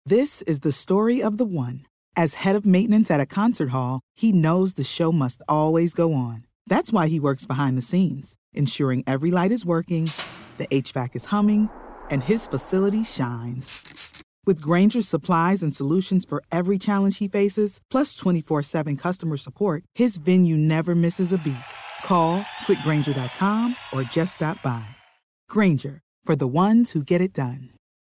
This is the story of the one. As head of maintenance at a concert hall, he knows the show must always go on. That's why he works behind the scenes, ensuring every light is working, the HVAC is humming, and his facility shines. With Grainger's supplies and solutions for every challenge he faces, plus 24/7 customer support, his venue never misses a beat. Call quickgrainger.com or just stop by. Grainger, for the ones who get it done.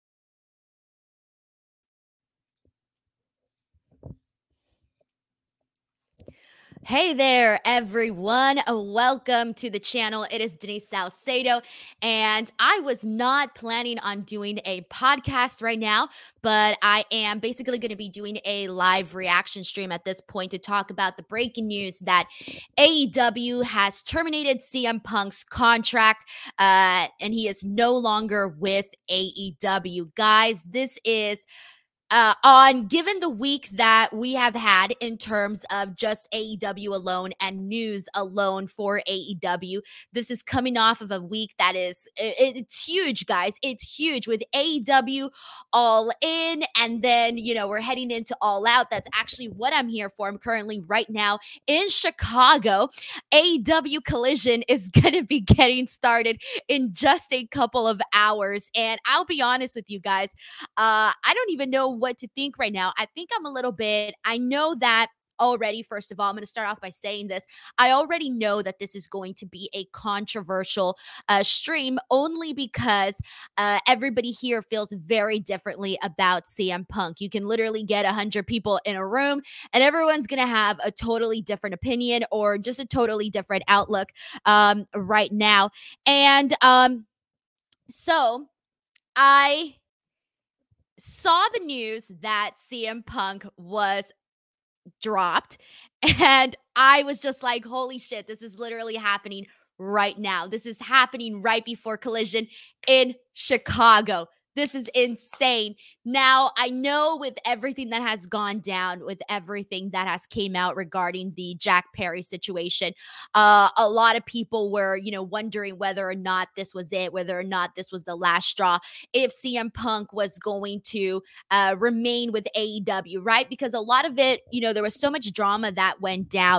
Hey there, everyone. Welcome to the channel. It is Denise Salcedo, and I was not planning on doing a podcast right now, but I am basically going to be doing a live reaction stream at this point to talk about the breaking news that AEW has terminated CM Punk's contract, and he is no longer with AEW. Guys, this is given the week that we have had in terms of just AEW alone and news alone for AEW, this is coming off of a week that is, it's huge, guys. It's huge with AEW All In, and then, we're heading into All Out. That's actually what I'm here for. I'm currently right now in Chicago. AEW Collision is going to be getting started in just a couple of hours, and I'll be honest with you guys, I don't even know what to think right now. I think I know that already. First of all, I'm going to start off by saying this. I already know that this is going to be a controversial stream only because everybody here feels very differently about CM Punk. You can literally get 100 people in a room and everyone's going to have a totally different opinion or just a totally different outlook right now. And so I saw the news that CM Punk was dropped, and I was just like, holy shit, this is literally happening right now. This is happening right before Collision in Chicago. This is insane. Now, I know with everything that has gone down, with everything that has came out regarding the Jack Perry situation, a lot of people were, wondering whether or not this was it, whether or not this was the last straw, if CM Punk was going to remain with AEW, right? Because a lot of it, there was so much drama that went down,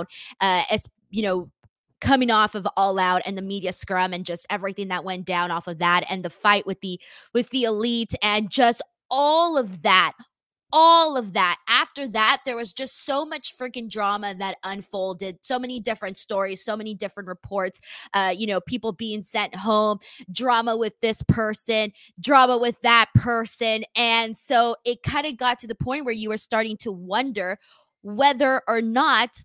coming off of All Out and the media scrum and just everything that went down off of that and the fight with the elite and just all of that. After that, there was just so much freaking drama that unfolded, so many different stories, so many different reports, people being sent home, drama with this person, drama with that person. And so it kind of got to the point where you were starting to wonder whether or not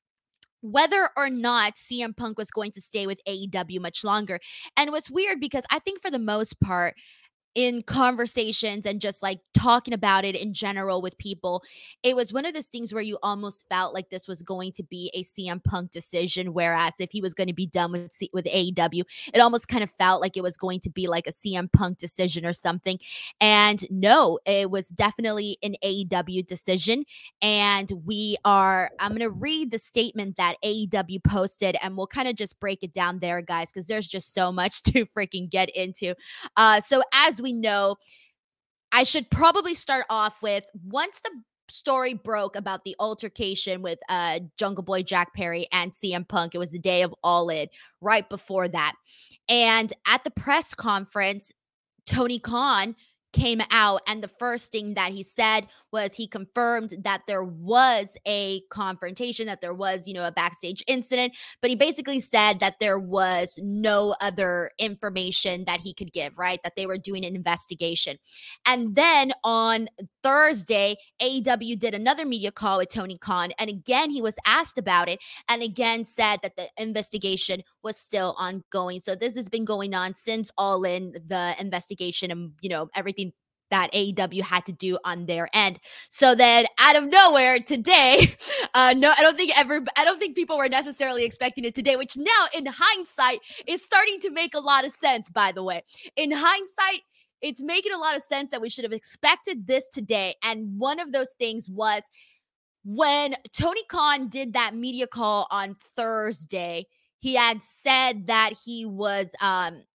CM Punk was going to stay with AEW much longer. And it was weird because I think for the most part, in conversations and just like talking about it in general with people, it was one of those things where you almost felt like this was going to be a CM Punk decision, whereas if he was going to be done with AEW, it almost kind of felt like it was going to be like a CM Punk decision or something. And no, it was definitely an AEW decision. And I'm going to read the statement that AEW posted, and we'll kind of just break it down there, guys, because there's just so much to freaking get into. So as we know, I should probably start off with, once the story broke about the altercation with Jungle Boy Jack Perry and CM Punk, it was the day of All In, right before that. And at the press conference, Tony Khan came out, and the first thing that he said was he confirmed that there was a confrontation, that there was, a backstage incident, but he basically said that there was no other information that he could give, right? That they were doing an investigation. And then on Thursday, AEW did another media call with Tony Khan, and again, he was asked about it, and again said that the investigation was still ongoing. So this has been going on since All In, the investigation, and, everything that AEW had to do on their end. So then out of nowhere today, I don't think people were necessarily expecting it today, which now in hindsight is starting to make a lot of sense, by the way. In hindsight, it's making a lot of sense that we should have expected this today. And one of those things was when Tony Khan did that media call on Thursday, he had said that he was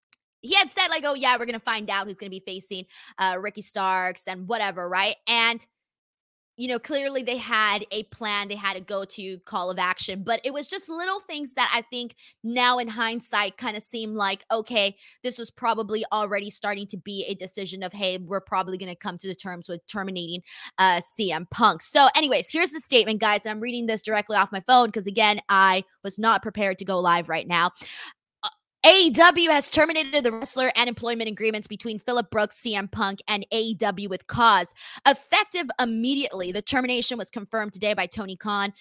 he had said like, oh yeah, we're going to find out who's going to be facing Ricky Starks and whatever, right? And clearly they had a plan. They had a go-to call of action, but it was just little things that I think now in hindsight kind of seem like, okay, this was probably already starting to be a decision of, hey, we're probably going to come to the terms with terminating CM Punk. So anyways, here's the statement, guys. And I'm reading this directly off my phone because, again, I was not prepared to go live right now. AEW has terminated the wrestler and employment agreements between Phillip Brooks, CM Punk, and AEW with cause. Effective immediately, the termination was confirmed today by Tony Khan,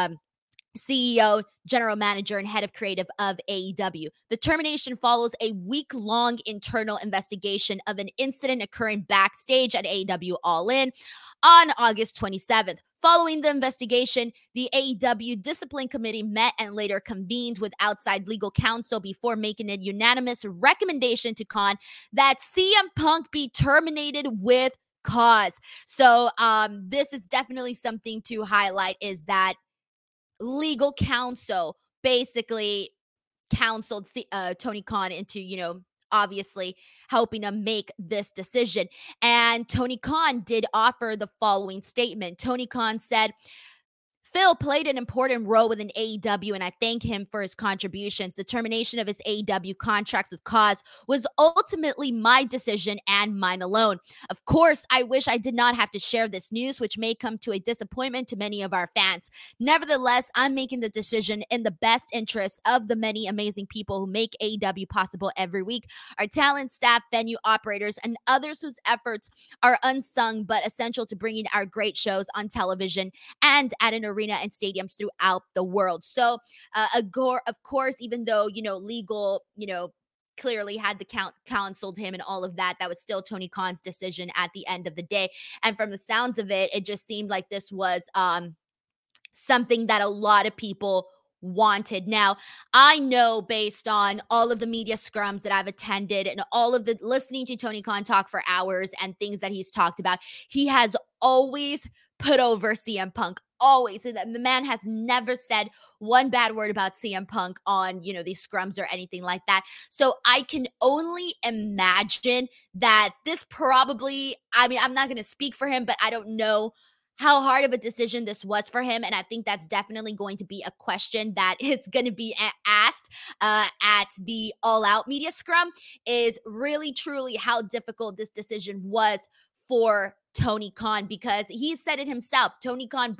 CEO, general manager, and head of creative of AEW. The termination follows a week-long internal investigation of an incident occurring backstage at AEW All In on August 27th. Following the investigation, the AEW Discipline Committee met and later convened with outside legal counsel before making a unanimous recommendation to Khan that CM Punk be terminated with cause. So this is definitely something to highlight, is that legal counsel basically counseled Tony Khan into, obviously helping him make this decision. And Tony Khan did offer the following statement. Tony Khan said, Phil played an important role within AEW, and I thank him for his contributions. The termination of his AEW contracts with cause was ultimately my decision and mine alone. Of course, I wish I did not have to share this news, which may come to a disappointment to many of our fans. Nevertheless, I'm making the decision in the best interest of the many amazing people who make AEW possible every week. Our talent, staff, venue operators, and others whose efforts are unsung but essential to bringing our great shows on television and at an arena and stadiums throughout the world. So, of course, even though, legal, clearly had the counseled him and all of that, that was still Tony Khan's decision at the end of the day. And from the sounds of it, it just seemed like this was something that a lot of people wanted. Now, I know based on all of the media scrums that I've attended and all of the listening to Tony Khan talk for hours and things that he's talked about, he has always put over CM Punk. Always. And the man has never said one bad word about CM Punk on, these scrums or anything like that. So I can only imagine that this probably, I'm not going to speak for him, but I don't know how hard of a decision this was for him. And I think that's definitely going to be a question that is going to be asked at the All Out media scrum, is really, truly how difficult this decision was for Tony Khan, because he said it himself. Tony Khan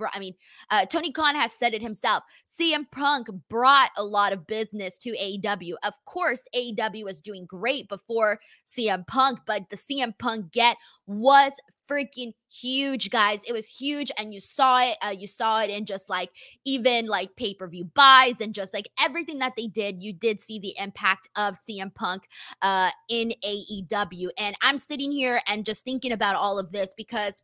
has said it himself. CM Punk brought a lot of business to AEW. Of course, AEW was doing great before CM Punk, but the CM Punk get was freaking huge, guys. It was huge, and you saw it. You saw it in just like even like pay-per-view buys and just like everything that they did. You did see the impact of CM Punk in AEW, and I'm sitting here and just thinking about all of this because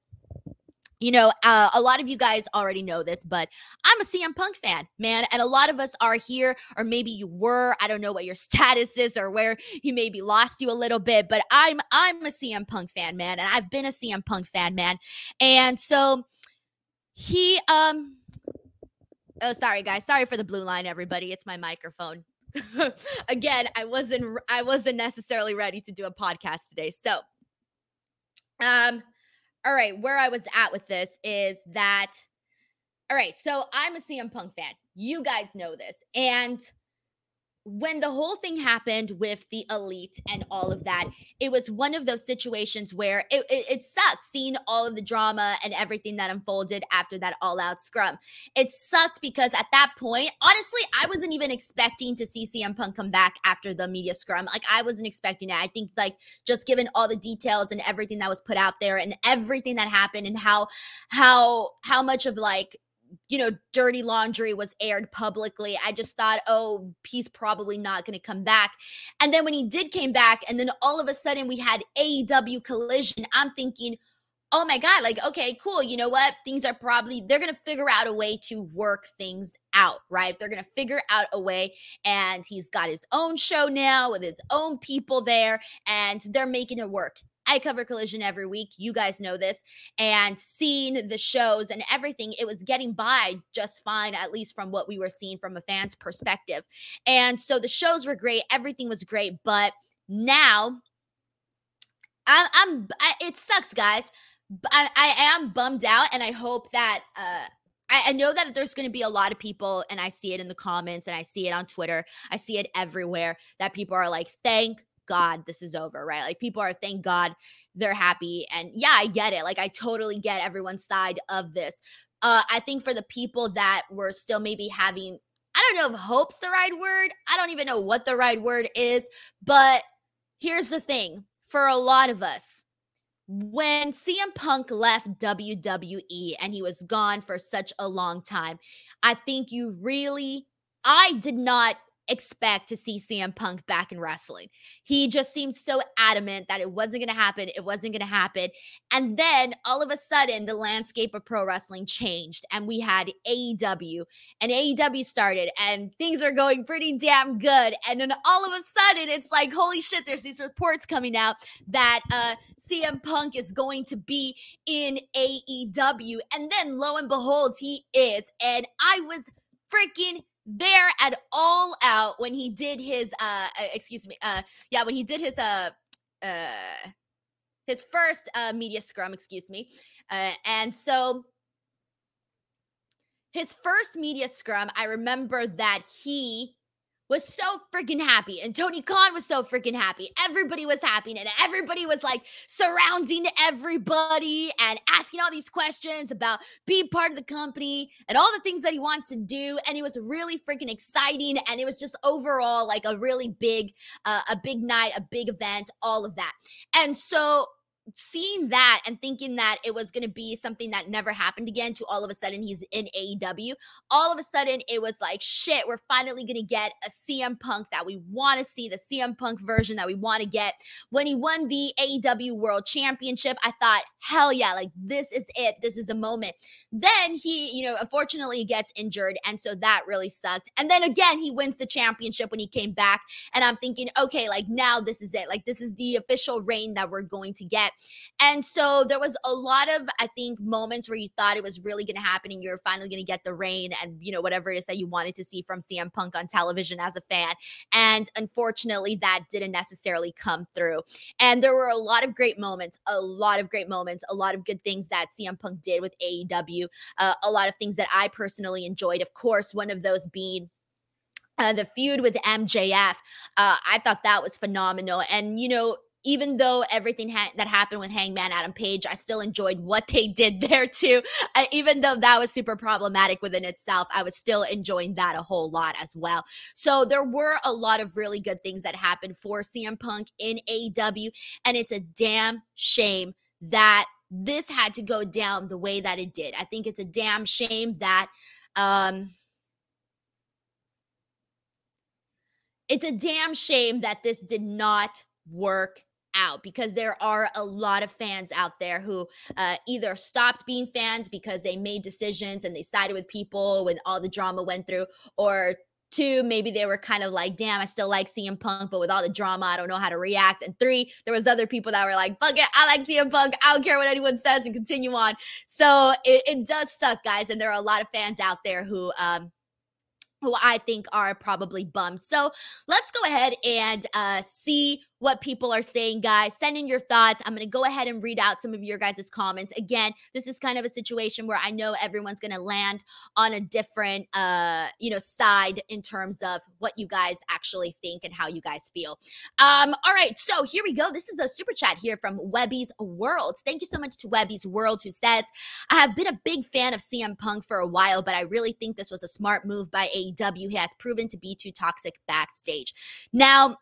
a lot of you guys already know this, but I'm a CM Punk fan, man. And a lot of us are here, or maybe you were. I don't know what your status is or where he maybe lost you a little bit, but I'm a CM Punk fan, man. And I've been a CM Punk fan, man. And so he, oh, sorry, guys. Sorry for the blue line, everybody. It's my microphone. Again, I wasn't necessarily ready to do a podcast today. So, all right, where I was at with this is that, all right, so I'm a CM Punk fan. You guys know this. And when the whole thing happened with the Elite and all of that, it was one of those situations where it sucked seeing all of the drama and everything that unfolded after that All Out scrum. It sucked because at that point, honestly, I wasn't even expecting to see CM Punk come back after the media scrum. Like, I wasn't expecting it. I think, like, just given all the details and everything that was put out there and everything that happened and how much of, like, dirty laundry was aired publicly, I just thought, oh, he's probably not going to come back. And then when he did came back, and then all of a sudden we had AEW Collision, I'm thinking, oh my God, like, okay, cool. You know what? They're going to figure out a way to work things out, right? They're going to figure out a way, and he's got his own show now with his own people there, and they're making it work. I cover Collision every week. You guys know this. And seeing the shows and everything, it was getting by just fine, at least from what we were seeing from a fan's perspective. And so the shows were great. Everything was great. But Now, it sucks, guys. I am bummed out, and I hope that I know that there's going to be a lot of people, and I see it in the comments, and I see it on Twitter, I see it everywhere, that people are like, thank God this is over, right? Like, people are, thank God they're happy. And yeah, I get it. Like, I totally get everyone's side of this. I think for the people that were still maybe having, I don't know if hope's the right word. I don't even know what the right word is. But here's the thing for a lot of us, when CM Punk left WWE and he was gone for such a long time, I think I did not expect to see CM Punk back in wrestling. He just seemed so adamant that it wasn't going to happen. It wasn't going to happen. And then all of a sudden, the landscape of pro wrestling changed and we had AEW, and AEW started and things are going pretty damn good. And then all of a sudden, it's like, holy shit, there's these reports coming out that CM Punk is going to be in AEW. And then lo and behold, he is. And I was freaking there at All Out when he did his when he did his first media scrum, and so his first media scrum, I remember that he was so freaking happy, and Tony Khan was so freaking happy. Everybody was happy, and everybody was like surrounding everybody and asking all these questions about being part of the company and all the things that he wants to do. And it was really freaking exciting, and it was just overall like a really big night, a big event, all of that. And so seeing that and thinking that it was going to be something that never happened again, to all of a sudden he's in AEW, all of a sudden it was like, shit, we're finally going to get a CM Punk that we want to see, the CM Punk version that we want to get. When he won the AEW World Championship, I thought, hell yeah, like this is it. This is the moment. Then he, unfortunately gets injured. And so that really sucked. And then again, he wins the championship when he came back. And I'm thinking, okay, like now this is it. Like this is the official reign that we're going to get. And so there was a lot of, I think, moments where you thought it was really going to happen and you're finally going to get the reign and, whatever it is that you wanted to see from CM Punk on television as a fan. And unfortunately, that didn't necessarily come through. And there were a lot of great moments, a lot of good things that CM Punk did with AEW, a lot of things that I personally enjoyed. Of course, one of those being the feud with MJF. I thought that was phenomenal. And, even though everything that happened with Hangman Adam Page, I still enjoyed what they did there too. Even though that was super problematic within itself, I was still enjoying that a whole lot as well. So there were a lot of really good things that happened for CM Punk in AEW. And it's a damn shame that this had to go down the way that it did. I think it's a damn shame that, this did not work out, because there are a lot of fans out there who either stopped being fans because they made decisions and they sided with people when all the drama went through, or two, maybe they were kind of like, damn, I still like CM Punk, but with all the drama, I don't know how to react. And three, there was other people that were like, fuck it, I like CM Punk, I don't care what anyone says, and continue on. So it does suck, guys, and there are a lot of fans out there who I think are probably bummed. So let's go ahead and see what people are saying, guys. Send in your thoughts. I'm going to go ahead and read out some of your guys' comments. Again, this is kind of a situation where I know everyone's going to land on a different, side in terms of what you guys actually think and how you guys feel. All right, so here we go. This is a super chat here from Webby's World. Thank you so much to Webby's World, who says, I have been a big fan of CM Punk for a while, but I really think this was a smart move by AEW. He has proven to be too toxic backstage. Now,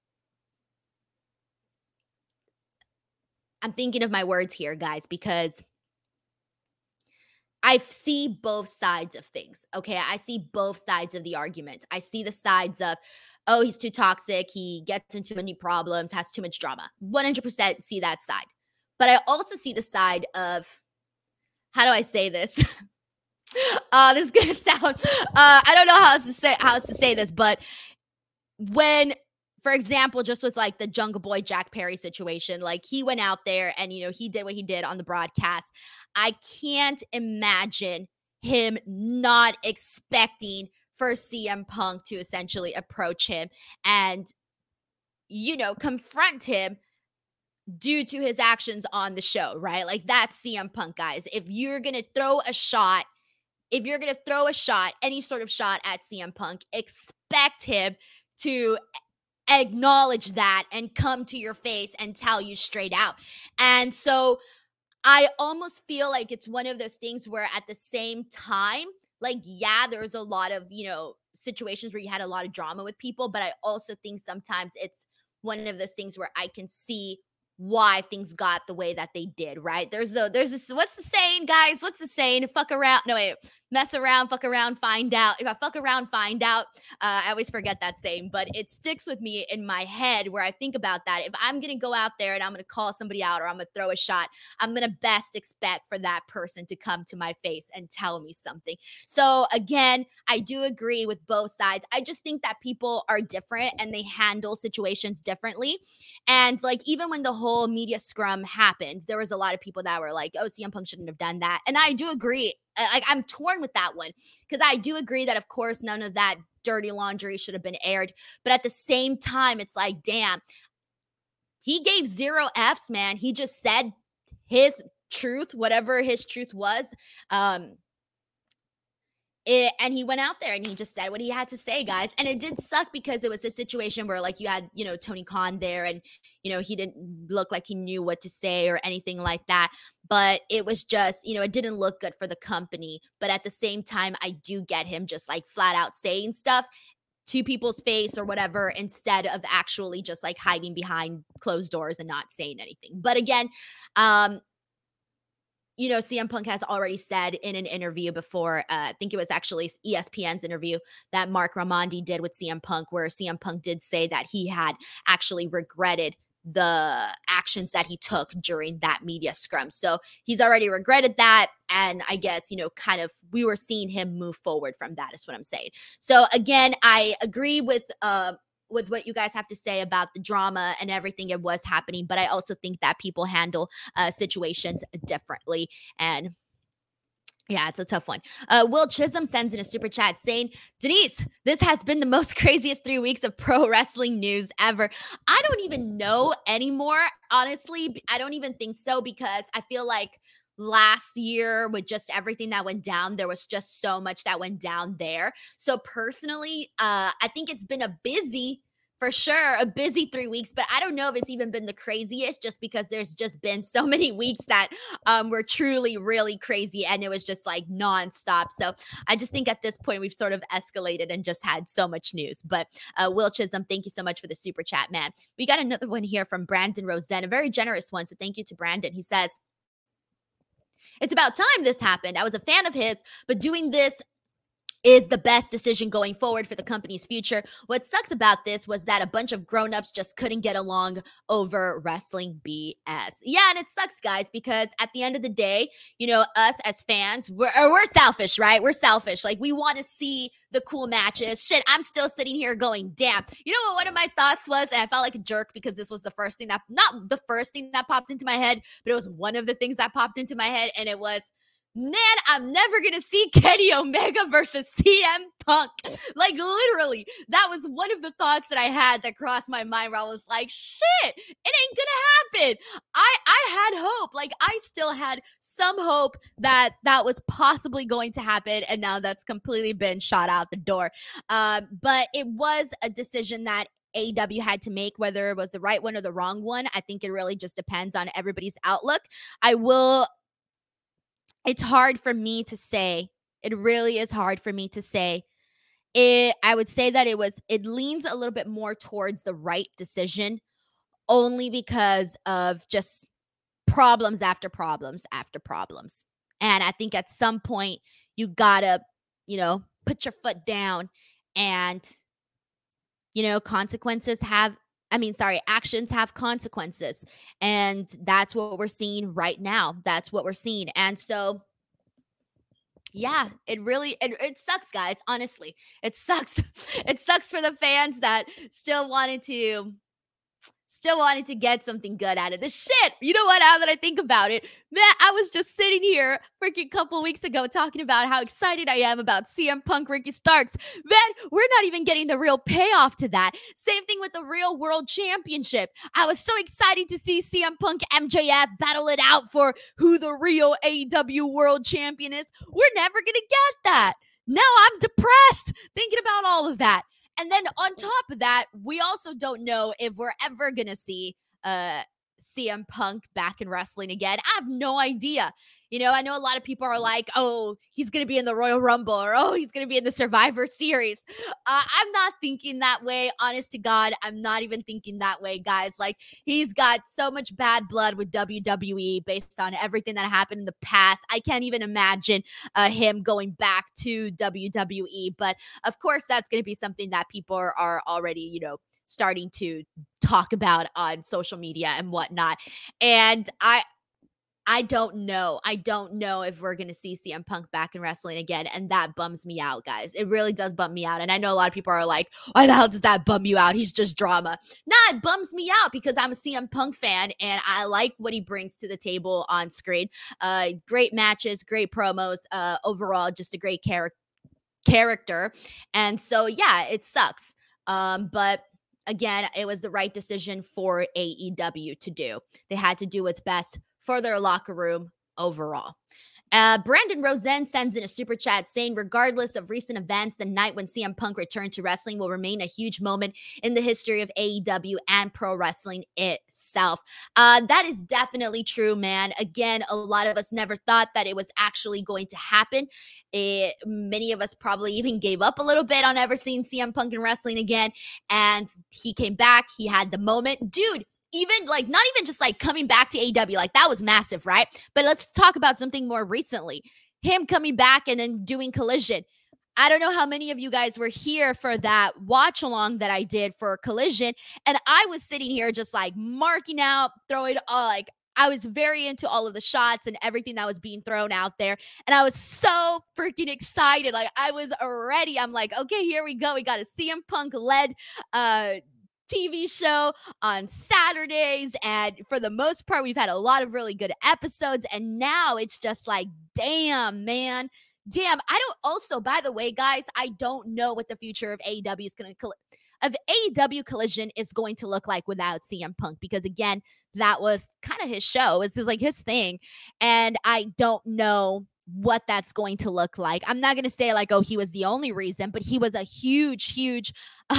I'm thinking of my words here, guys, because I see both sides of things, okay? I see both sides of the argument. I see the sides of, oh, he's too toxic, he gets into many problems, has too much drama. 100% see that side. But I also see the side of, how do I say this? This is going to sound, I don't know how else to say this, but when, for example, just with like the Jungle Boy Jack Perry situation, like he went out there and, he did what he did on the broadcast. I can't imagine him not expecting for CM Punk to essentially approach him and confront him due to his actions on the show, right? Like that's CM Punk, guys. If you're going to throw a shot, any sort of shot at CM Punk, expect him to acknowledge that and come to your face and tell you straight out. And so I almost feel like it's one of those things where at the same time, like, yeah, there's a lot of, situations where you had a lot of drama with people, but I also think sometimes it's one of those things where I can see why things got the way that they did, right? There's this, what's the saying, guys? What's the saying? Mess around, fuck around, find out. If I fuck around, find out. I always forget that saying, but it sticks with me in my head where I think about that. If I'm going to go out there and I'm going to call somebody out or I'm going to throw a shot, I'm going to best expect for that person to come to my face and tell me something. So again, I do agree with both sides. I just think that people are different and they handle situations differently. And like, even when the whole media scrum happened, there was a lot of people that were like, oh, CM Punk shouldn't have done that. And I do agree. Like, I'm torn with that one because I do agree that, of course, none of that dirty laundry should have been aired. But at the same time, it's like, damn, he gave 0 Fs, man. He just said his truth, whatever his truth was. And he went out there and he just said what he had to say, guys. And it did suck because it was a situation where, like, you had, Tony Khan there and, he didn't look like he knew what to say or anything like that. But it was just, it didn't look good for the company. But at the same time, I do get him just like flat out saying stuff to people's face or whatever, instead of actually just like hiding behind closed doors and not saying anything. But again, CM Punk has already said in an interview before, I think it was actually ESPN's interview that Mark Raimondi did with CM Punk, where CM Punk did say that he had actually regretted the actions that he took during that media scrum. So he's already regretted that. And I guess, kind of we were seeing him move forward from that is what I'm saying. So again, I agree with what you guys have to say about the drama and everything it was happening, but I also think that people handle situations differently. And yeah, it's a tough one. Will Chisholm sends in a super chat saying, Denise, this has been the most craziest 3 weeks of pro wrestling news ever. I don't even know anymore, honestly. I don't even think so, because I feel like last year with just everything that went down, there was just so much that went down there. So personally, I think it's been a busy 3 weeks, but I don't know if it's even been the craziest, just because there's just been so many weeks that were truly really crazy and it was just like nonstop. So I just think at this point we've sort of escalated and just had so much news. But Will Chisholm, thank you so much for the super chat, man. We got another one here from Brandon Rosen, a very generous one. So thank you to Brandon. He says, it's about time this happened. I was a fan of his, but doing this is the best decision going forward for the company's future. What sucks about this was that a bunch of grown-ups just couldn't get along over wrestling BS. Yeah, and it sucks, guys, because at the end of the day, us as fans, we're selfish, right? We're selfish. Like, we want to see the cool matches. Shit, I'm still sitting here going, damn. You know what one of my thoughts was? And I felt like a jerk because this was the first thing not the first thing that popped into my head, but it was one of the things that popped into my head, and it was, man, I'm never going to see Kenny Omega versus CM Punk. Like, literally, that was one of the thoughts that I had that crossed my mind, where I was like, shit, it ain't going to happen. I had hope. Like, I still had some hope that was possibly going to happen, and now that's completely been shot out the door. But it was a decision that AEW had to make. Whether it was the right one or the wrong one, I think it really just depends on everybody's outlook. It's hard for me to say. It really is hard for me to say. I would say that it leans a little bit more towards the right decision, only because of just problems after problems after problems. And I think at some point you gotta, put your foot down, and, actions have consequences. And that's what we're seeing right now. That's what we're seeing. And so, yeah, it sucks, guys. Honestly, it sucks. It sucks for the fans that still wanted to still wanted to get something good out of this shit. You know what? Now that I think about it, man, I was just sitting here freaking couple weeks ago talking about how excited I am about CM Punk Ricky Starks. Man, we're not even getting the real payoff to that. Same thing with the Real World Championship. I was so excited to see CM Punk MJF battle it out for who the real AEW World Champion is. We're never going to get that. Now I'm depressed thinking about all of that. And then on top of that, we also don't know if we're ever going to see CM Punk back in wrestling again. I have no idea. You know, I know a lot of people are like, oh, he's going to be in the Royal Rumble, or oh, he's going to be in the Survivor Series. I'm not thinking that way. Honest to God, I'm not even thinking that way, guys. Like, he's got so much bad blood with WWE based on everything that happened in the past. I can't even imagine him going back to WWE. But of course, that's going to be something that people are already, you know, starting to talk about on social media and whatnot. And I don't know. I don't know if we're going to see CM Punk back in wrestling again. And that bums me out, guys. It really does bum me out. And I know a lot of people are like, why the hell does that bum you out? He's just drama. Nah, it bums me out because I'm a CM Punk fan and I like what he brings to the table on screen. Great matches, great promos, overall, just a great character. And so, yeah, it sucks. But again, it was the right decision for AEW to do. They had to do what's best for their locker room overall. Brandon Rosen sends in a super chat saying, regardless of recent events, the night when CM Punk returned to wrestling will remain a huge moment in the history of AEW and pro wrestling itself. That is definitely true, man. Again, a lot of us never thought that it was actually going to happen. Many of us probably even gave up a little bit on ever seeing CM Punk in wrestling again. And he came back. He had the moment. Dude, even like not even just like coming back to AEW, like that was massive, right? But let's talk about something more recently. Him coming back and then doing Collision. I don't know how many of you guys were here for that watch along that I did for Collision. And I was sitting here just like marking out, throwing like I was very into all of the shots and everything that was being thrown out there. And I was so freaking excited. Like I was ready. I'm like, okay, here we go. We got a CM Punk led TV show on Saturdays, and for the most part we've had a lot of really good episodes, and now it's just like, damn, man, damn. I don't, also, by the way, guys, I don't know what the future of AEW is going to AEW Collision is going to look like without CM Punk, because again, that was kind of his show. It's just like his thing, and I don't know what that's going to look like. I'm not going to say like, oh, he was the only reason, but he was a huge piece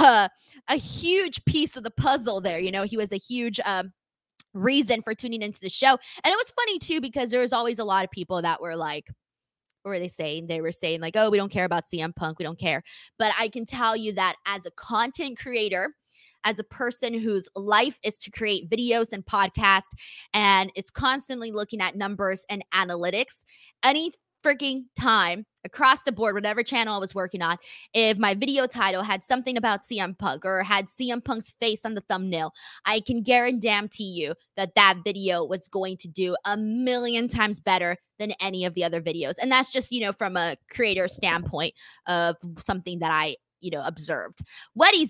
of the puzzle there. You know, he was a huge reason for tuning into the show. And it was funny too, because there was always a lot of people that were like, what were they saying? They were saying like, oh, we don't care about CM Punk. We don't care. But I can tell you that as a content creator, as a person whose life is to create videos and podcasts and is constantly looking at numbers and analytics, any freaking time across the board, whatever channel I was working on, if my video title had something about CM Punk or had CM Punk's face on the thumbnail, I can guarantee you that that video was going to do a million times better than any of the other videos. And that's just, you know, from a creator standpoint of something that I observed. Webby's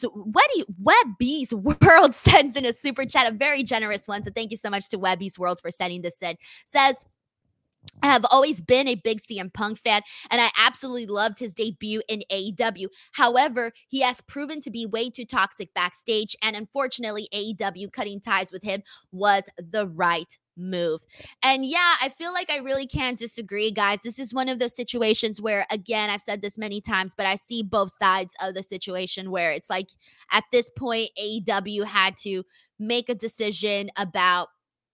World sends in a super chat, a very generous one. So thank you so much to Webby's World for sending this in. Says, I have always been a big CM Punk fan, and I absolutely loved his debut in AEW. However, he has proven to be way too toxic backstage, and unfortunately, AEW cutting ties with him was the right move. And yeah, I feel like I really can't disagree, guys. This is one of those situations where, again, I've said this many times, but I see both sides of the situation where it's like at this point, AEW had to make a decision about,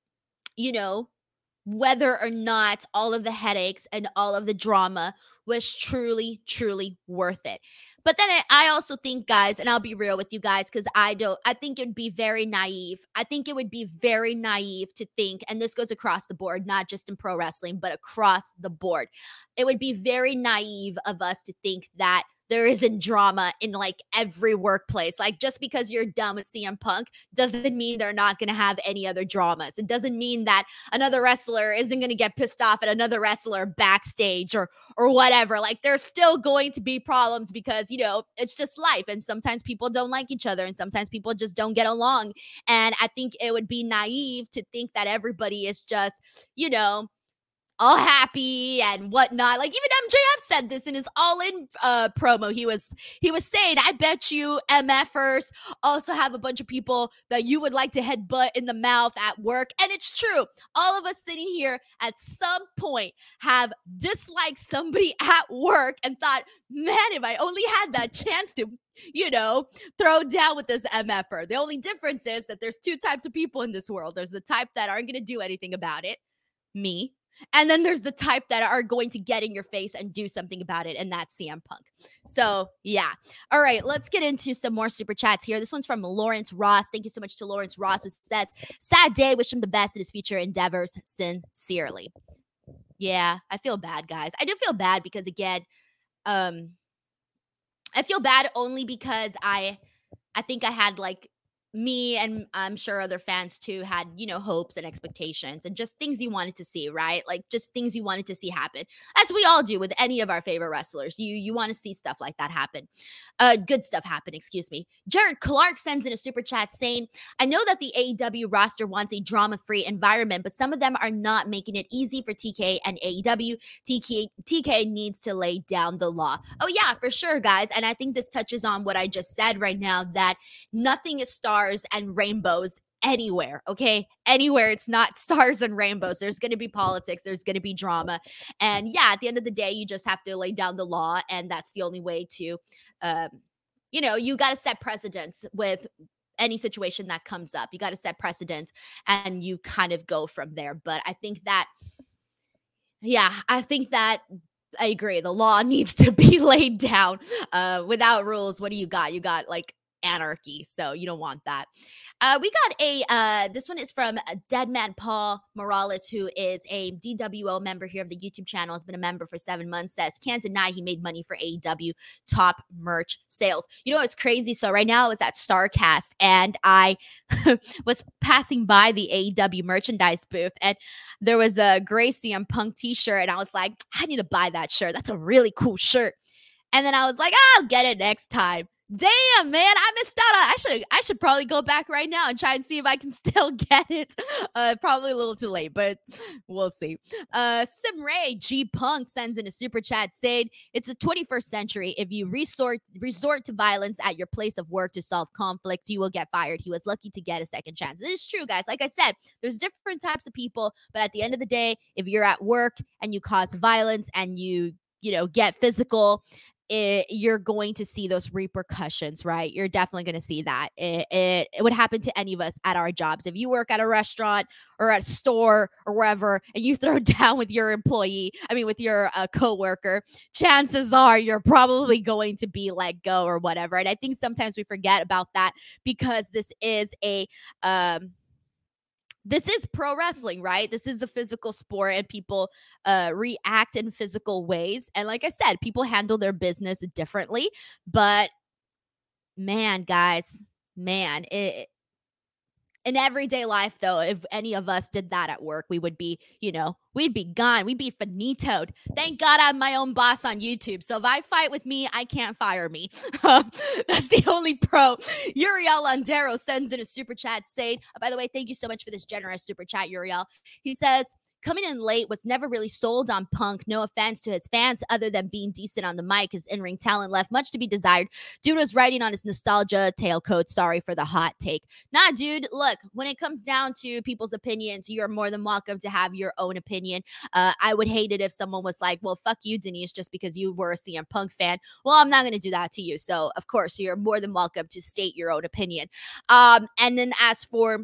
whether or not all of the headaches and all of the drama was truly, truly worth it. But then I also think, guys, and I'll be real with you guys, because I think it would be very naive. I think it would be very naive to think, and this goes across the board, not just in pro wrestling, but across the board. It would be very naive of us to think that there isn't drama in like every workplace. Like just because you're done with CM Punk doesn't mean they're not going to have any other dramas. It doesn't mean that another wrestler isn't going to get pissed off at another wrestler backstage or whatever. Like there's still going to be problems because, you know, it's just life. And sometimes people don't like each other and sometimes people just don't get along. And I think it would be naive to think that everybody is just, you know, all happy and whatnot. Like even MJF said this in his All In promo. He was saying, I bet you MFers also have a bunch of people that you would like to headbutt in the mouth at work. And it's true. All of us sitting here at some point have disliked somebody at work and thought, man, if I only had that chance to, you know, throw down with this MFer. The only difference is that there's two types of people in this world. There's the type that aren't going to do anything about it, me. And then there's the type that are going to get in your face and do something about it, and that's CM Punk. So, yeah. All right, let's get into some more super chats here. This one's from Lawrence Ross. Thank you so much to Lawrence Ross, who says, sad day, wish him the best in his future endeavors, sincerely. Yeah, I feel bad, guys. I do feel bad because, again, I feel bad only because I think I had, like, me and I'm sure other fans too had, you know, hopes and expectations and just things you wanted to see, right? Like just things you wanted to see happen, as we all do with any of our favorite wrestlers. You want to see stuff like that happen. Good stuff happen, excuse me. Jared Clark sends in a super chat saying, I know that the AEW roster wants a drama-free environment, but some of them are not making it easy for TK and AEW. TK needs to lay down the law. Oh yeah, for sure, guys. And I think this touches on what I just said right now, that nothing is stars and rainbows anywhere, okay? Anywhere it's not stars and rainbows. There's going to be politics. There's going to be drama. And yeah, at the end of the day, you just have to lay down the law. And that's the only way to, you know, you got to set precedents with any situation that comes up. You got to set precedents and you kind of go from there. But I think that, yeah, I agree. The law needs to be laid down. Without rules, what do you got? You got like anarchy, so you don't want that. We got this one is from Deadman Paul Morales, who is a DWO member here of the YouTube channel, has been a member for 7 months, says, can't deny he made money for AEW top merch sales. You know, it's crazy. So right now I was at StarCast and I was passing by the AEW merchandise booth and there was a gray CM Punk t-shirt and I was like, I need to buy that shirt. That's a really cool shirt. And then I was like, I'll get it next time. Damn, man, I missed out. I should probably go back right now and try and see if I can still get it. Probably a little too late, but we'll see. Simray G Punk sends in a super chat saying, it's the 21st century. If you resort to violence at your place of work to solve conflict, you will get fired. He was lucky to get a second chance. It is true, guys. Like I said, there's different types of people, but at the end of the day, if you're at work and you cause violence and you know, get physical, you're going to see those repercussions, right? You're definitely going to see that. It would happen to any of us at our jobs. If you work at a restaurant or at a store or wherever and you throw down with your with your coworker, chances are you're probably going to be let go or whatever. And I think sometimes we forget about that because this is this is pro wrestling, right? This is a physical sport and people react in physical ways. And like I said, people handle their business differently. But man, guys, in everyday life, though, if any of us did that at work, we would be, we'd be gone. We'd be finitoed. Thank God I'm my own boss on YouTube. So if I fight with me, I can't fire me. That's the only pro. Uriel Landero sends in a super chat saying, by the way, thank you so much for this generous super chat, Uriel. He says, coming in late, was never really sold on Punk. No offense to his fans, other than being decent on the mic. His in-ring talent left much to be desired. Dude was writing on his nostalgia tailcoat. Sorry for the hot take. Nah, dude, look, when it comes down to people's opinions, you're more than welcome to have your own opinion. I would hate it if someone was like, well, fuck you, Denise, just because you were a CM Punk fan. Well, I'm not going to do that to you. So, of course, you're more than welcome to state your own opinion. And then as for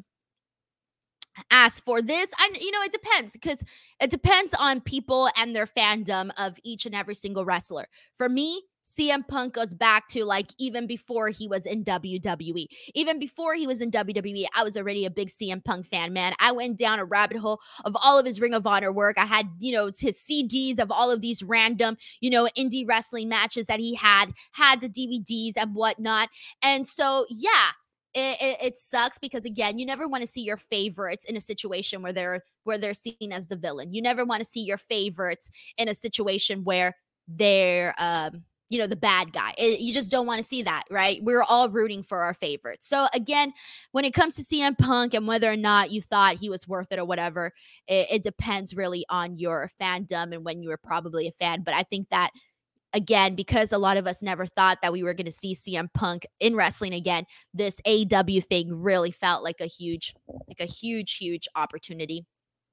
this, and it depends, because it depends on people and their fandom of each and every single wrestler. For me, CM Punk goes back to like even before he was in WWE. Even before he was in WWE, I was already a big CM Punk fan, man. I went down a rabbit hole of all of his Ring of Honor work. I had, his CDs of all of these random, indie wrestling matches that he had the DVDs and whatnot. And so, yeah, it sucks because again, you never want to see your favorites in a situation where they're seen as the villain. You never want to see your favorites in a situation where they're the bad guy. You just don't want to see that, right? We're all rooting for our favorites. So again, when it comes to CM Punk and whether or not you thought he was worth it or whatever, it depends really on your fandom and when you were probably a fan. But I think that again, because a lot of us never thought that we were going to see CM Punk in wrestling again, this AEW thing really felt like a huge opportunity.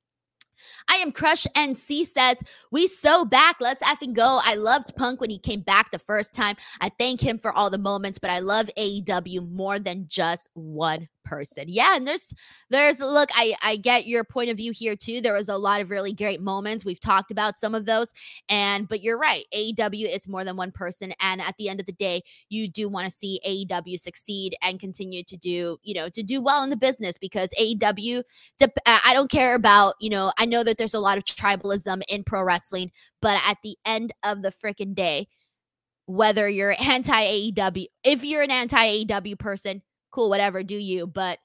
I am Crush NC says, we so back. Let's effing go. I loved Punk when he came back the first time. I thank him for all the moments, but I love AEW more than just one person. Yeah, and there's look, I get your point of view here too. There was a lot of really great moments. We've talked about some of those, but you're right. AEW is more than one person, and at the end of the day, you do want to see AEW succeed and continue to do well in the business, because AEW, I don't care about, I know that there's a lot of tribalism in pro wrestling, but at the end of the freaking day, whether you're anti-AEW, if you're an anti-AEW person, cool, whatever, do you. But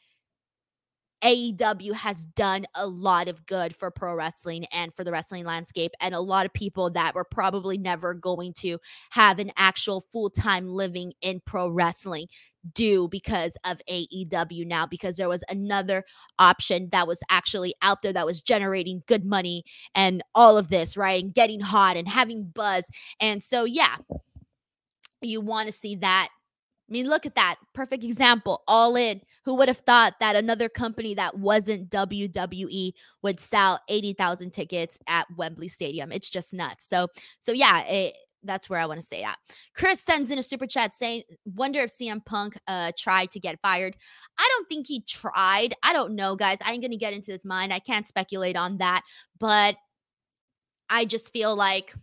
AEW has done a lot of good for pro wrestling and for the wrestling landscape, and a lot of people that were probably never going to have an actual full-time living in pro wrestling do because of AEW now, because there was another option that was actually out there that was generating good money and all of this, right? And getting hot and having buzz. And so, yeah, you want to see that. I mean, look at that. Perfect example. All In. Who would have thought that another company that wasn't WWE would sell 80,000 tickets at Wembley Stadium? It's just nuts. So yeah, that's where I want to say at. Chris sends in a super chat saying, wonder if CM Punk tried to get fired. I don't think he tried. I don't know, guys. I ain't going to get into his mind. I can't speculate on that. But I just feel like,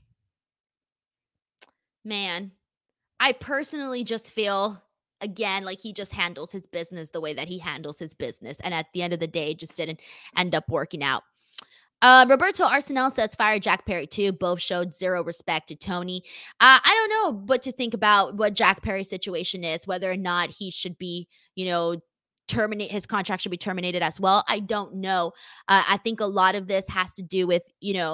man, I personally just feel, again, like he just handles his business the way that he handles his business. And at the end of the day, it just didn't end up working out. Roberto Arsenal says, fire Jack Perry too. Both showed zero respect to Tony. I don't know what to think about what Jack Perry's situation is, whether or not he should be, his contract should be terminated as well. I don't know. I think a lot of this has to do with,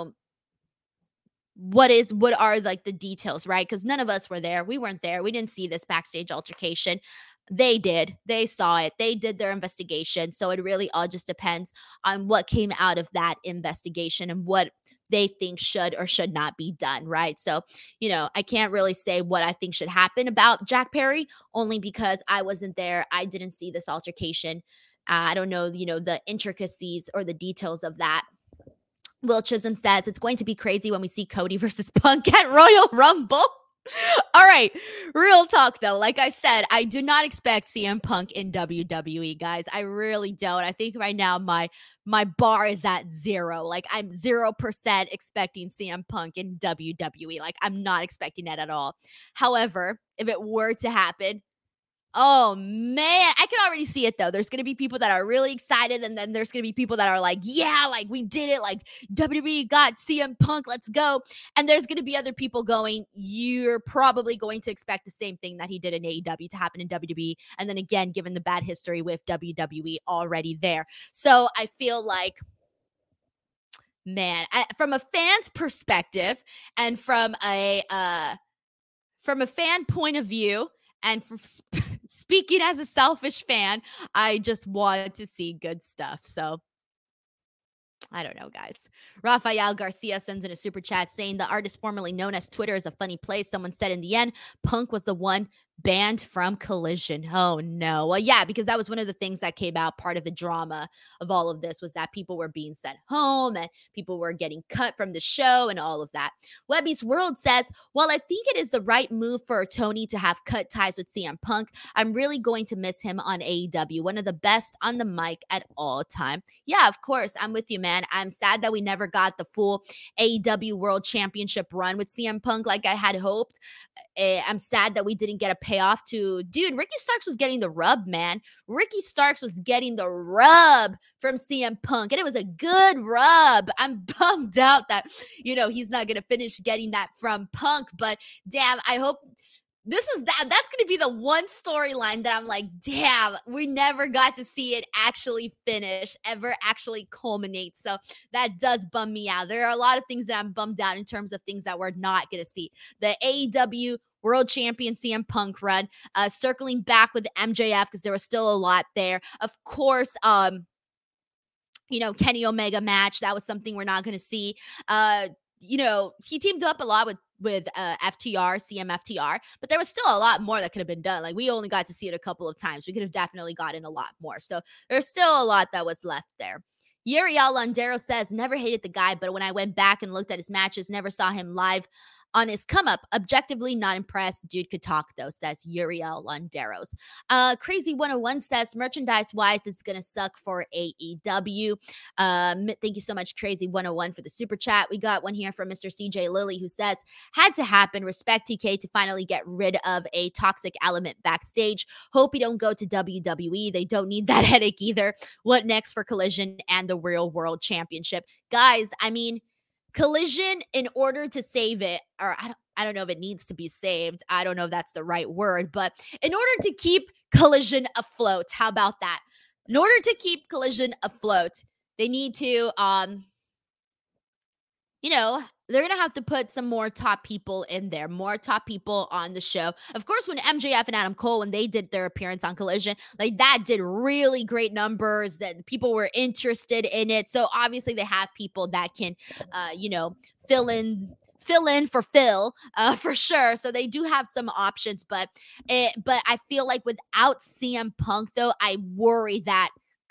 what are like the details, right? Because none of us were there. We weren't there. We didn't see this backstage altercation. They did. They saw it. They did their investigation. So it really all just depends on what came out of that investigation and what they think should or should not be done, right? So, I can't really say what I think should happen about Jack Perry, only because I wasn't there. I didn't see this altercation. I don't know, the intricacies or the details of that. Will Chisholm says, it's going to be crazy when we see Cody versus Punk at Royal Rumble. All right, real talk though. Like I said, I do not expect CM Punk in WWE, guys. I really don't. I think right now my bar is at 0. Like I'm 0% expecting CM Punk in WWE. Like I'm not expecting that at all. However, if it were to happen, oh man, I can already see it though. There's going to be people that are really excited, and then there's going to be people that are like, yeah, like we did it. Like WWE got CM Punk, let's go. And there's going to be other people going, you're probably going to expect the same thing that he did in AEW to happen in WWE. And then again, given the bad history with WWE already there. So I feel like, man, from a fan's perspective and from a fan point of view, and for speaking as a selfish fan, I just want to see good stuff. So I don't know, guys. Rafael Garcia sends in a super chat saying the artist formerly known as Twitter is a funny place. Someone said in the end, Punk was the one banned from Collision. Oh no. Well, yeah, because that was one of the things that came out. Part of the drama of all of this was that people were being sent home and people were getting cut from the show and all of that. Webby's World says, "Well, I think it is the right move for Tony to have cut ties with CM Punk. I'm really going to miss him on AEW. One of the best on the mic at all time." Yeah, of course. I'm with you, man. I'm sad that we never got the full AEW World Championship run with CM Punk like I had hoped. I'm sad that we didn't get a payoff to, dude, Ricky Starks was getting the rub, man. Ricky Starks was getting the rub from CM Punk, and it was a good rub. I'm bummed out that, he's not going to finish getting that from Punk, but damn, I hope this is that's going to be the one storyline that I'm like, damn, we never got to see it actually finish, ever actually culminate. So that does bum me out. There are a lot of things that I'm bummed out in terms of things that we're not going to see. The AEW World Champion CM Punk run, circling back with MJF because there was still a lot there. Of course, Kenny Omega match. That was something we're not going to see. He teamed up a lot with FTR, CMFTR, but there was still a lot more that could have been done. Like, we only got to see it a couple of times. We could have definitely gotten a lot more. So there's still a lot that was left there. Uriel Londero says, "Never hated the guy, but when I went back and looked at his matches, never saw him live on his come up. Objectively not impressed. Dude could talk though," says Uriel Londeros. Crazy 101 says, "Merchandise wise, it's gonna suck for AEW." Thank you so much, Crazy 101, for the super chat. We got one here from Mr. CJ Lilly, who says, "Had to happen. Respect TK to finally get rid of a toxic element backstage. Hope he don't go to WWE. They don't need that headache either. What next for Collision and the Real World Championship?" Guys, I mean, Collision, in order to save it, or I don't know if it needs to be saved. I don't know if that's the right word, but in order to keep Collision afloat, how about that? In order to keep Collision afloat, they need to, they're going to have to put some more top people in there, more top people on the show. Of course, when MJF and Adam Cole, when they did their appearance on Collision, like, that did really great numbers, that people were interested in it. So obviously they have people that can, fill in for Phil, for sure. So they do have some options, but I feel like without CM Punk, though, I worry that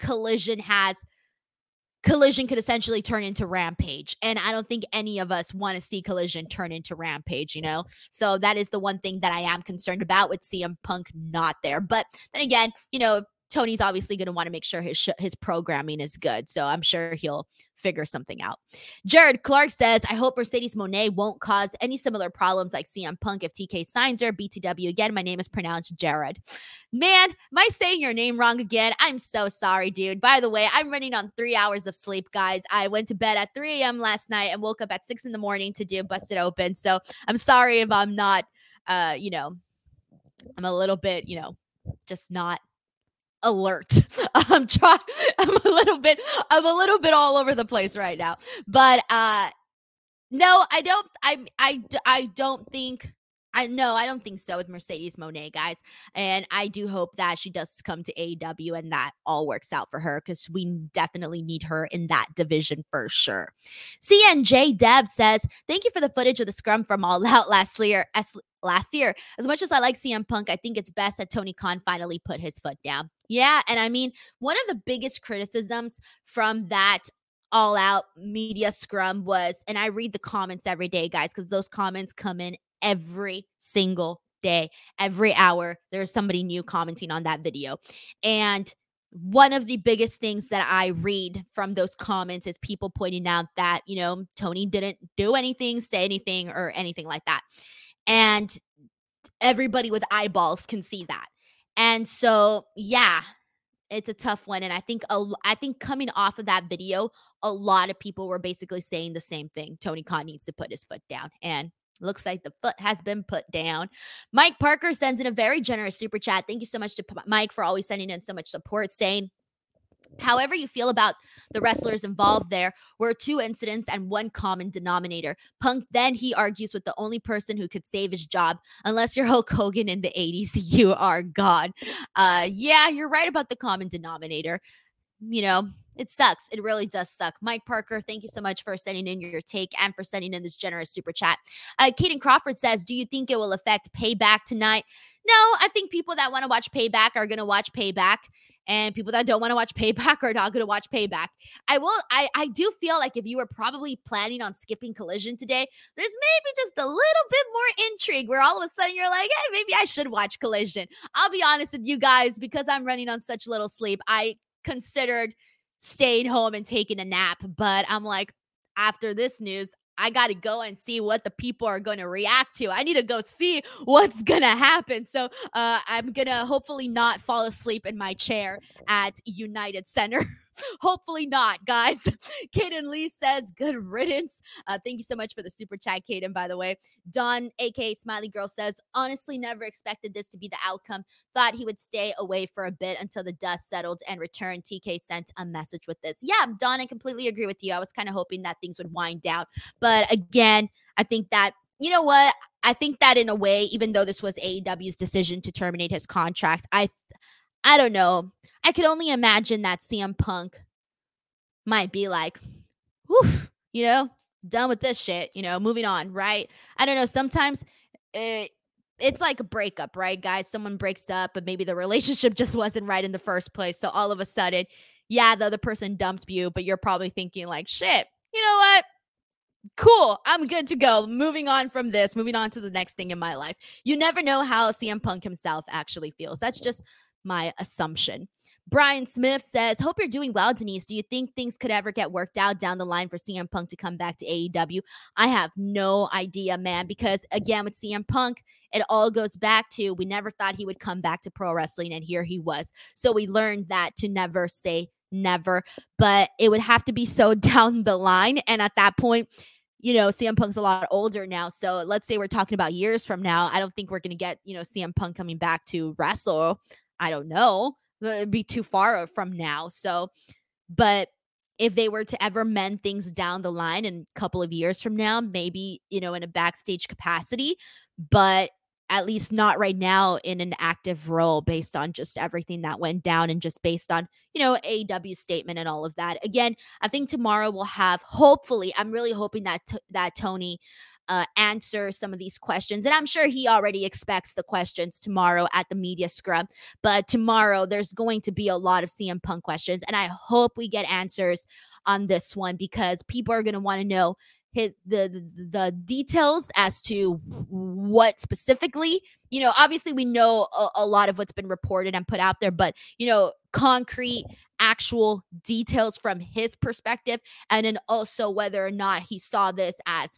Collision could essentially turn into Rampage. And I don't think any of us want to see Collision turn into Rampage, So that is the one thing that I am concerned about with CM Punk not there. But then again, Tony's obviously going to want to make sure his programming is good. So I'm sure he'll figure something out. Jared Clark says, "I hope Mercedes Moné won't cause any similar problems like CM Punk if TK signs her. BTW again. My name is pronounced Jared." Man, am I saying your name wrong again? I'm so sorry, dude. By the way, I'm running on 3 hours of sleep, guys. I went to bed at 3 a.m. last night and woke up at 6 a.m. to do Busted Open. So I'm sorry if I'm not, I'm a little bit, just not alert. I'm a little bit all over the place right now. But no, I don't think so with Mercedes Moné, guys. And I do hope that she does come to AEW and that all works out for her, because we definitely need her in that division for sure. CNJ Deb says, "Thank you for the footage of the scrum from All Out last year. As much as I like CM Punk, I think it's best that Tony Khan finally put his foot down." Yeah, and I mean, one of the biggest criticisms from that All Out media scrum was, and I read the comments every day, guys, because those comments come in every single day, every hour. There's somebody new commenting on that video. And one of the biggest things that I read from those comments is people pointing out that, Tony didn't do anything, say anything, or anything like that. And everybody with eyeballs can see that. And so, yeah, it's a tough one. And I think coming off of that video, a lot of people were basically saying the same thing. Tony Khan needs to put his foot down. And looks like the foot has been put down. Mike Parker sends in a very generous super chat. Thank you so much to Mike for always sending in so much support, saying, "However you feel about the wrestlers involved, there were 2 incidents and one common denominator. Punk, then he argues with the only person who could save his job. Unless you're Hulk Hogan in the 80s, you are gone." Yeah, you're right about the common denominator. It sucks. It really does suck. Mike Parker, thank you so much for sending in your take and for sending in this generous super chat. Kaden Crawford says, do you think it will affect Payback tonight? No, I think people that want to watch Payback are going to watch Payback. And people that don't want to watch Payback are not going to watch Payback. I do feel like if you were probably planning on skipping Collision today, there's maybe just a little bit more intrigue where all of a sudden you're like, hey, maybe I should watch Collision. I'll be honest with you guys, because I'm running on such little sleep, I considered staying home and taking a nap. But I'm like, after this news, I got to go and see what the people are going to react to. I need to go see what's going to happen. So I'm going to hopefully not fall asleep in my chair at United Center. Hopefully not, guys. Kaden Lee says, good riddance. Thank you so much for the super chat, Kaden, by the way. Dawn, aka Smiley Girl, says, honestly, never expected this to be the outcome. Thought he would stay away for a bit until the dust settled and return. TK sent a message with this. Yeah, Dawn, I completely agree with you. I was kind of hoping that things would wind down. But again, I think that, you know what? I think that in a way, even though this was AEW's decision to terminate his contract, I don't know. I could only imagine that CM Punk might be like, whew, done with this shit, moving on, right? I don't know. Sometimes it's like a breakup, right, guys? Someone breaks up, but maybe the relationship just wasn't right in the first place. So all of a sudden, yeah, the other person dumped you, but you're probably thinking like, shit, you know what? Cool, I'm good to go. Moving on from this, moving on to the next thing in my life. You never know how CM Punk himself actually feels. That's just my assumption. Brian Smith says, hope you're doing well, Denise. Do you think things could ever get worked out down the line for CM Punk to come back to AEW? I have no idea, man, because again, with CM Punk, it all goes back to we never thought he would come back to pro wrestling, and here he was. So we learned that to never say never, but it would have to be so down the line. And at that point, CM Punk's a lot older now. So let's say we're talking about years from now. I don't think we're going to get, CM Punk coming back to wrestle. I don't know. It'd be too far from now. So, but if they were to ever mend things down the line in a couple of years from now, maybe, in a backstage capacity, but at least not right now in an active role based on just everything that went down and just based on, AEW's statement and all of that. Again, I think tomorrow we'll have, hopefully, I'm really hoping that that Tony answer some of these questions. And I'm sure he already expects the questions tomorrow at the media scrum. But tomorrow there's going to be a lot of CM Punk questions. And I hope we get answers on this one because people are going to want to know the details as to what specifically, obviously we know a lot of what's been reported and put out there, but, concrete actual details from his perspective. And then also whether or not he saw this as,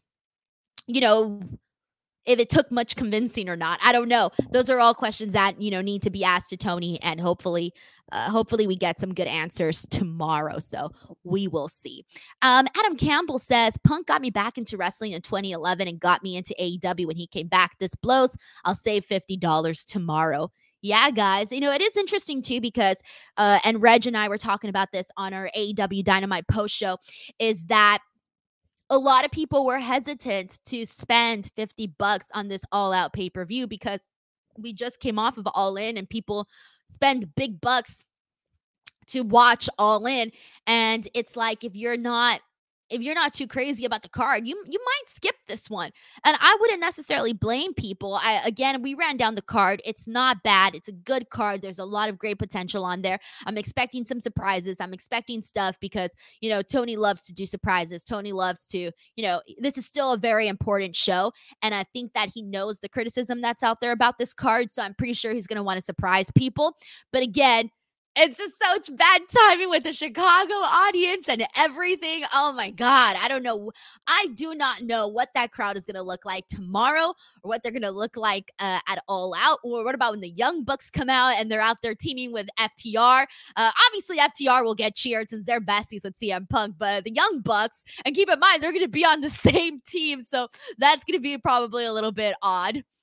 if it took much convincing or not. I don't know. Those are all questions that, need to be asked to Tony, and hopefully we get some good answers tomorrow. So we will see. Adam Campbell says, Punk got me back into wrestling in 2011 and got me into AEW when he came back. This blows. I'll save $50 tomorrow. Yeah, guys, it is interesting too because, and Reg and I were talking about this on our AEW Dynamite post show, is that a lot of people were hesitant to spend $50 on this all-out pay-per-view because we just came off of All In and people spend big bucks to watch All In. And it's like, if you're not too crazy about the card, you might skip this one. And I wouldn't necessarily blame people. Again, we ran down the card. It's not bad. It's a good card. There's a lot of great potential on there. I'm expecting some surprises. I'm expecting stuff because, Tony loves to do surprises. Tony loves to, this is still a very important show. And I think that he knows the criticism that's out there about this card. So I'm pretty sure he's going to want to surprise people. But again, it's just such bad timing with the Chicago audience and everything. Oh my God. I don't know. I do not know what that crowd is going to look like tomorrow or what they're going to look like at All Out. Or what about when the Young Bucks come out and they're out there teaming with FTR? Obviously, FTR will get cheered since they're besties with CM Punk, but the Young Bucks, and keep in mind, they're going to be on the same team. So that's going to be probably a little bit odd.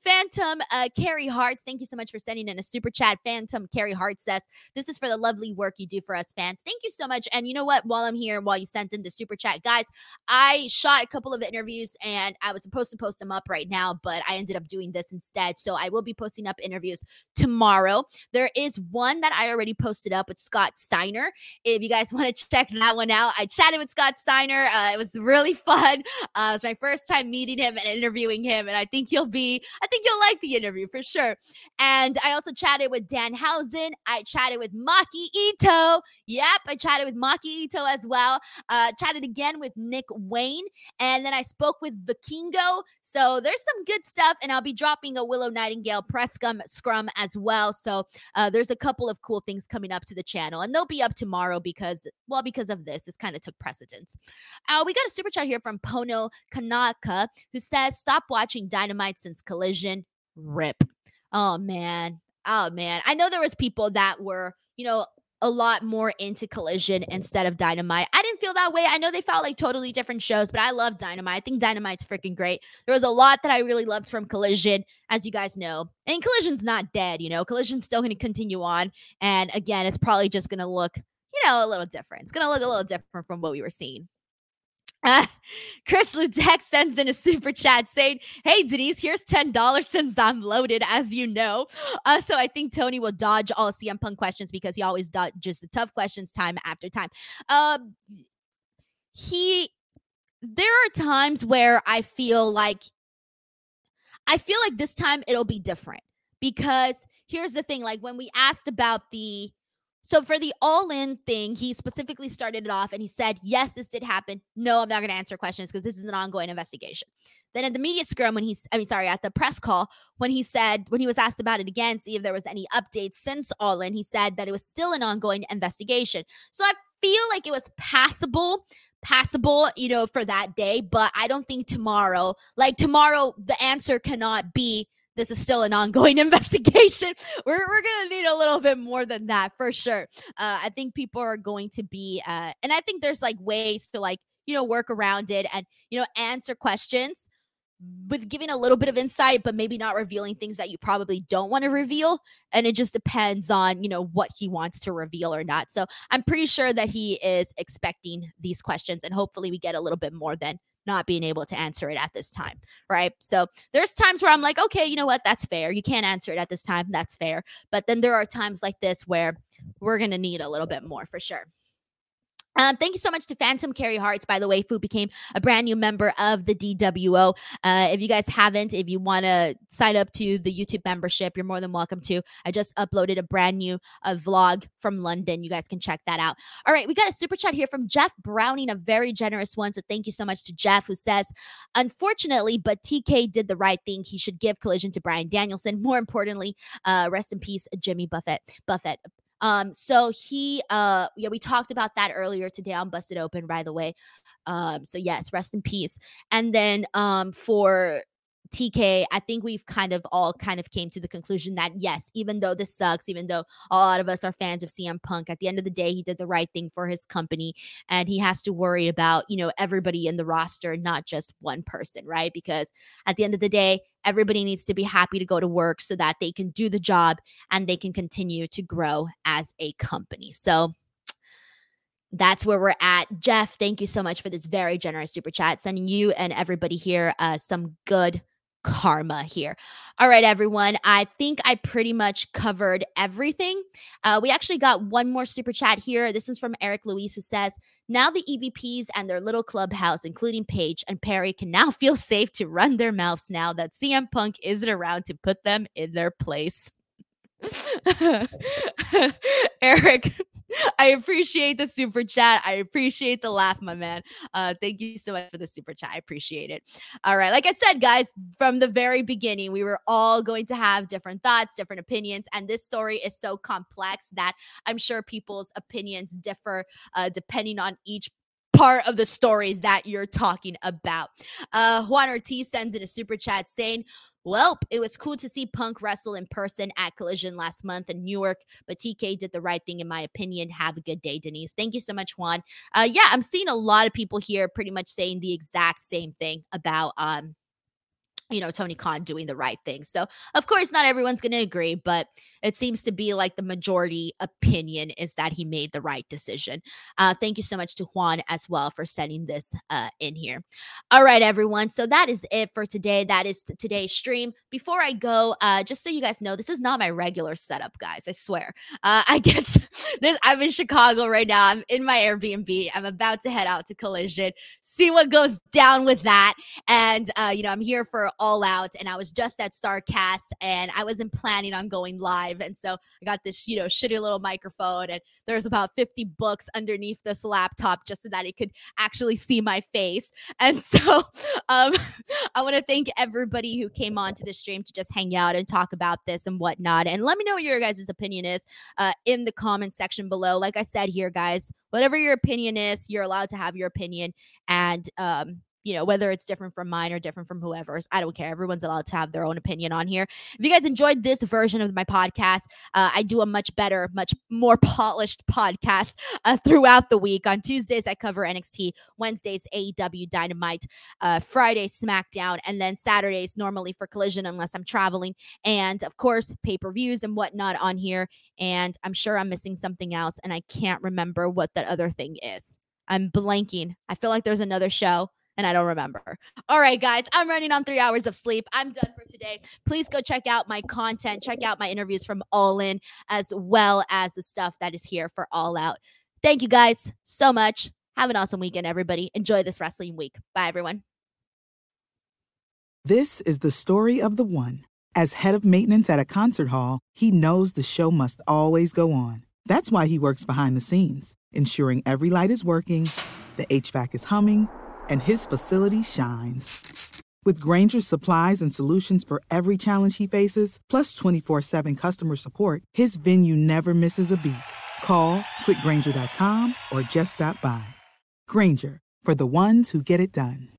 Phantom Carrie Hearts, thank you so much for sending in a super chat. Phantom Carrie Hearts says, this is for the lovely work you do for us fans. Thank you so much. And you know what? While I'm here, while you sent in the super chat, guys, I shot a couple of interviews and I was supposed to post them up right now, but I ended up doing this instead. So I will be posting up interviews tomorrow. There is one that I already posted up with Scott Steiner. If you guys want to check that one out, I chatted with Scott Steiner. It was really fun. It was my first time meeting him and interviewing him, and I think you'll like the interview for sure. And I also chatted with Danhausen. I chatted with Maki Ito. Yep, I chatted with Maki Ito as well. Chatted again with Nick Wayne, and then I spoke with Vikingo. So there's some good stuff, and I'll be dropping a Willow Nightingale press scrum as well. So there's a couple of cool things coming up to the channel, and they'll be up tomorrow because of this kind of took precedence. We got a super chat here from Pono Kanaka, who says, stop watching Dynamite since Collision. RIP. Oh man. I know there was people that were, a lot more into Collision instead of Dynamite. I didn't feel that way. I know they felt like totally different shows, but I love Dynamite. I think Dynamite's freaking great. There was a lot that I really loved from Collision, as you guys know. And Collision's not dead, Collision's still going to continue on. And again, it's probably just going to look, a little different. It's going to look a little different from what we were seeing. Chris Ludek sends in a super chat saying, hey, Denise, here's $10 since I'm loaded, as you know. So I think Tony will dodge all CM Punk questions because he always dodges the tough questions time after time. There are times where I feel like this time it'll be different, because here's the thing, like when we asked about so for the All-In thing, he specifically started it off and he said, yes, this did happen. No, I'm not going to answer questions because this is an ongoing investigation. Then at the media scrum, at the press call, when he was asked about it again, see if there was any updates since All-In, he said that it was still an ongoing investigation. So I feel like it was passable, for that day, but I don't think tomorrow, the answer cannot be, this is still an ongoing investigation. We're going to need a little bit more than that for sure. I think people are going to be, and I think there's ways to work around it and, answer questions with giving a little bit of insight, but maybe not revealing things that you probably don't want to reveal. And it just depends on, what he wants to reveal or not. So I'm pretty sure that he is expecting these questions, and hopefully we get a little bit more than not being able to answer it at this time, right? So there's times where I'm like, okay, you know what? That's fair. You can't answer it at this time. That's fair. But then there are times like this where we're going to need a little bit more for sure. Thank you so much to Phantom Carrie Hearts, by the way, who became a brand new member of the DWO. If you guys haven't, if you want to sign up to the YouTube membership, you're more than welcome to. I just uploaded a brand new vlog from London. You guys can check that out. All right, we got a super chat here from Jeff Browning, a very generous one. So thank you so much to Jeff, who says, unfortunately, but TK did the right thing. He should give Collision to Bryan Danielson. More importantly, rest in peace, Jimmy Buffett. So we talked about that earlier today on Busted Open, by the way. So yes, rest in peace. And then, for TK, I think we've all came to the conclusion that yes, even though this sucks, even though a lot of us are fans of CM Punk, at the end of the day, he did the right thing for his company, and he has to worry about, everybody in the roster, not just one person, right? Because at the end of the day, everybody needs to be happy to go to work so that they can do the job and they can continue to grow as a company. So that's where we're at. Jeff, thank you so much for this very generous super chat, sending you and everybody here some good karma here. All right, everyone. I think I pretty much covered everything. We actually got one more super chat here. This one's from Eric Luis, who says, now the EVPs and their little clubhouse, including Paige and Perry, can now feel safe to run their mouths now that CM Punk isn't around to put them in their place. Eric, I appreciate the super chat. I appreciate the laugh, my man. Thank you so much for the super chat. I appreciate it. All right. Like I said, guys, from the very beginning, we were all going to have different thoughts, different opinions. And this story is so complex that I'm sure people's opinions differ depending on each part of the story that you're talking about. Juan Ortiz sends in a super chat saying, well, it was cool to see Punk wrestle in person at Collision last month in Newark, but TK did the right thing, in my opinion. Have a good day, Denise. Thank you so much, Juan. Yeah, I'm seeing a lot of people here pretty much saying the exact same thing about Tony Khan doing the right thing. So, of course, not everyone's going to agree, but it seems to be like the majority opinion is that he made the right decision. Thank you so much to Juan as well for sending this in here. All right, everyone. So that is it for today. That is today's stream. Before I go, just so you guys know, this is not my regular setup, guys. I swear. I get this. I'm in Chicago right now. I'm in my Airbnb. I'm about to head out to Collision, see what goes down with that. And, I'm here for All Out, and I was just at StarCast, and I wasn't planning on going live. And so I got this, shitty little microphone, and there's about 50 books underneath this laptop just so that it could actually see my face. And so I want to thank everybody who came on to the stream to just hang out and talk about this and whatnot. And let me know what your guys' opinion is in the comment section below. Like I said here, guys, whatever your opinion is, you're allowed to have your opinion. And, whether it's different from mine or different from whoever's, I don't care. Everyone's allowed to have their own opinion on here. If you guys enjoyed this version of my podcast, I do a much better, much more polished podcast throughout the week. On Tuesdays, I cover NXT. Wednesdays, AEW Dynamite. Fridays, SmackDown. And then Saturdays, normally for Collision, unless I'm traveling. And, of course, pay-per-views and whatnot on here. And I'm sure I'm missing something else, and I can't remember what that other thing is. I'm blanking. I feel like there's another show, and I don't remember. All right, guys, I'm running on 3 hours of sleep. I'm done for today. Please go check out my content. Check out my interviews from All In, as well as the stuff that is here for All Out. Thank you guys so much. Have an awesome weekend, everybody. Enjoy this wrestling week. Bye, everyone. This is the story of the one. As head of maintenance at a concert hall, he knows the show must always go on. That's why he works behind the scenes, ensuring every light is working, the HVAC is humming, and his facility shines. With Grainger's supplies and solutions for every challenge he faces, plus 24/7 customer support, his venue never misses a beat. Call quickgrainger.com or just stop by. Grainger, for the ones who get it done.